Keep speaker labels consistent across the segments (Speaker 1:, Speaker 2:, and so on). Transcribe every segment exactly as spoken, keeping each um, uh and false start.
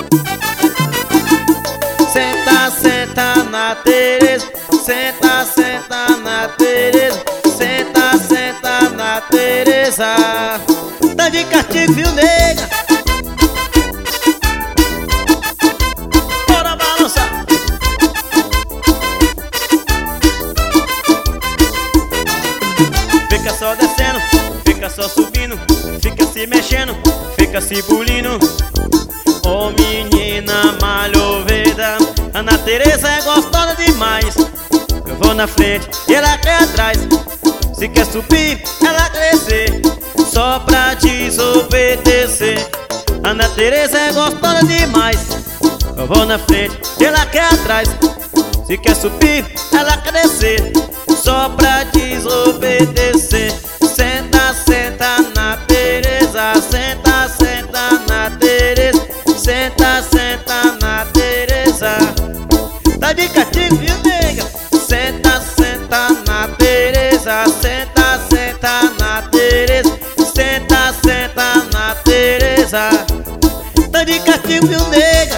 Speaker 1: Senta, senta na Tereza, senta, senta na Tereza, senta, senta na Tereza. Tá de castigo, viu, nega? Bora balançar. Fica só descendo, fica só subindo, fica se mexendo, fica se bulindo. Ô menina malhoveda, Ana Tereza é gostosa demais. Eu vou na frente e ela quer atrás. Se quer subir, ela quer descer, só pra desobedecer. Ana Tereza é gostosa demais. Eu vou na frente e ela quer atrás. Se quer subir, ela quer descer, só pra desobedecer. Senta, senta na Tereza, senta, senta na Tereza, senta, senta na Tereza. Tá de castigo, viu, nega? Senta, senta na Tereza, senta, senta na Tereza, senta, senta na Tereza. Tá de castigo, viu, nega?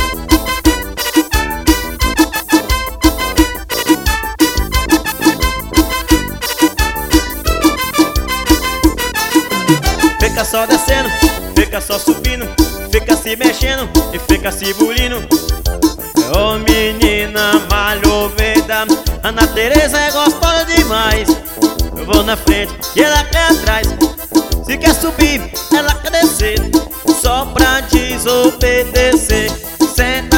Speaker 1: Fica só descendo, fica só subindo, fica se mexendo e fica se bulindo. Ô menina malhoveda, Ana Tereza é gostosa demais. Eu vou na frente e ela quer atrás. Se quer subir, ela quer descer, só pra desobedecer. Senta